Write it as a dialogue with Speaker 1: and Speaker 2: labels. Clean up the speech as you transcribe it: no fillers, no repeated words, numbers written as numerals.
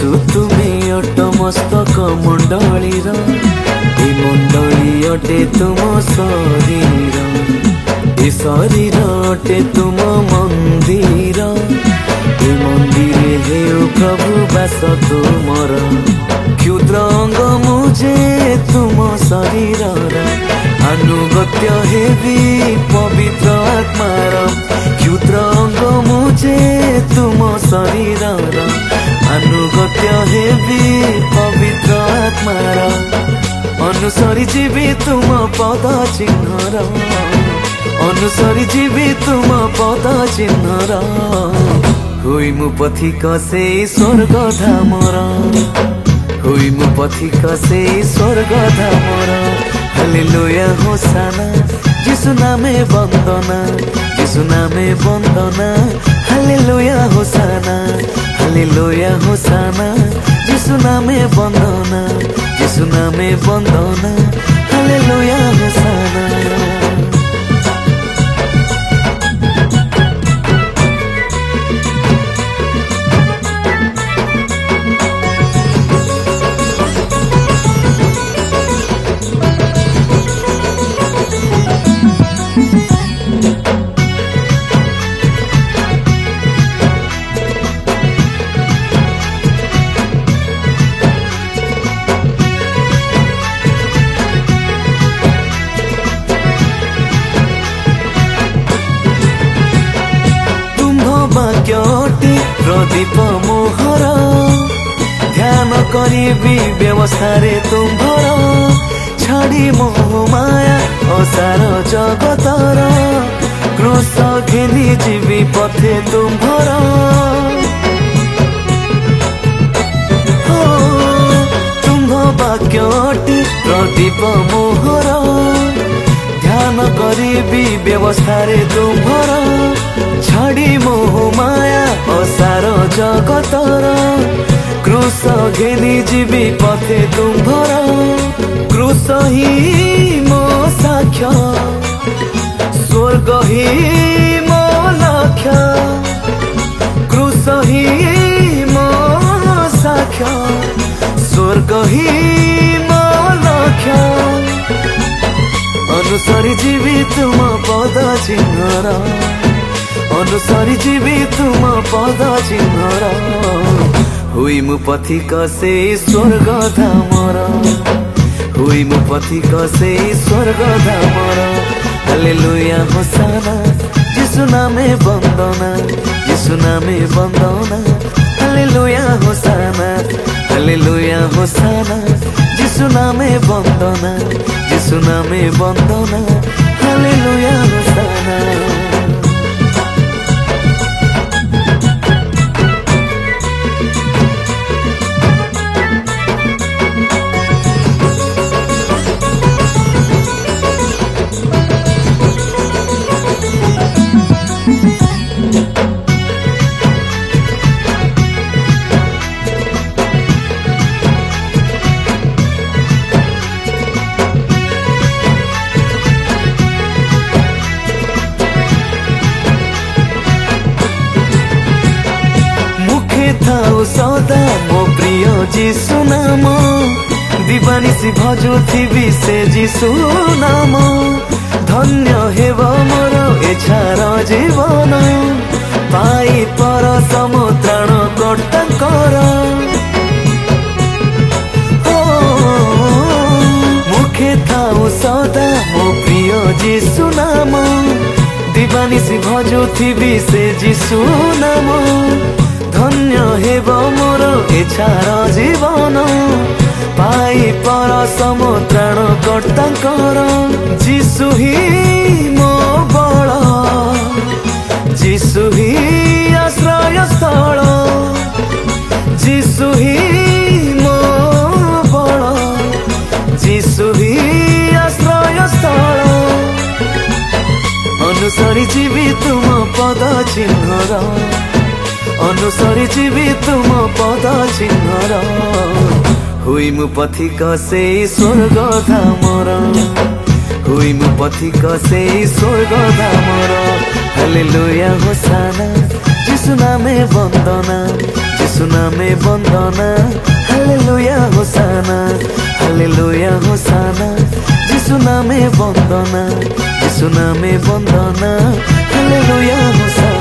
Speaker 1: जीशु तुम्हें अट मस्तक मंडलीर ए मंडली अटे तुम शरीर ए शरीर अटे तुम मंदिर ए मंदिर हे प्रभु बास तुमर क्षुद्र अंग मुझे तुम शरीर अनुगत्य हेबी पवित्र आत्मार क्षुद्र अंग मुझे तुम शरीर अनुगत्य हेबी पवित्र आत्मार अनुसरी जीवी तुम पद चिन्हर अनुसरी जीवी तुम पद चिन्हर हुई मु पथिक से स्वर्ग धामर हुई मु पथिक से स्वर्ग धामर हालेलुया होसाना जिसु नामे वंदना जिसु नामे वंदना हालेलुया होसाना हालेलुया होसाना जिसु नामे वंदना जिसु नामे वंदना हालेलुया होसाना। वाक्यटी प्रदीप मोहर ध्यान करी व्यवस्था रे तुम्भर छाड़ी मोह माया असार जगतर क्रूस घेनी जीवी पथे तुम्भर तुम्भ वाक्यटी प्रदीप मोहर ध्यान करी व्यवस्था रे तुम्भर छाड़ी मोह माया असार जगतर क्रूस घेनी जीवी पथे तुम्भर क्रूस ही मो साक्ष्य स्वर्ग ही मो लक्ष्य क्रूस ही मो साक्ष्य स्वर्ग ही मो लक्ष्य अनुसरी जीवी तुम पद चिन्हर अनुसरी जीवी तुम पद चिन्हर हुई मु पथिक से स्वर्ग धामर हुई मु पथिक से स्वर्ग धामर हालेलुया होसाना जिसु नामे वंदना जिसु नामे वंदना हालेलुया होसाना हालेलुया होसाना जिसु नामे वंदना जिसु नामे वंदना हालेलुया होसाना। थाउ सदा मो प्रिय जीशु नाम दिवानिसी भजुथिबी से जीशु नाम धन्य हेब मोर एछार जीवन पाई पर समुद्राण कर्तांकर मुखे थाउ सदा मो प्रिय जीशु नाम दिवानिसी भजुथिबी से जीशु नाम धन्य हेब मोर एछार जीवन पाई पर समुद्राण कर्तांकर जीशु ही मो बल जीशु ही आश्रय स्थल जीशु ही मो बल जीशु ही आश्रय स्थल अनुसरी जीवी तुम पद चिन्हर अनुसरी जीवी तुम पद चिन्हर हुई मु पथिक से स्वर्ग धामर हुई मु पथिक से स्वर्ग धामर हालेलुया होसाना जिसु नामे वंदना जिसु যিশু নামে বন্দনা, হালেলুয়া হোসানা, হালেলুয়া হোসানা। যিশু নামে বন্দনা, যিশু নামে বন্দনা, হালেলুয়া হোসানা।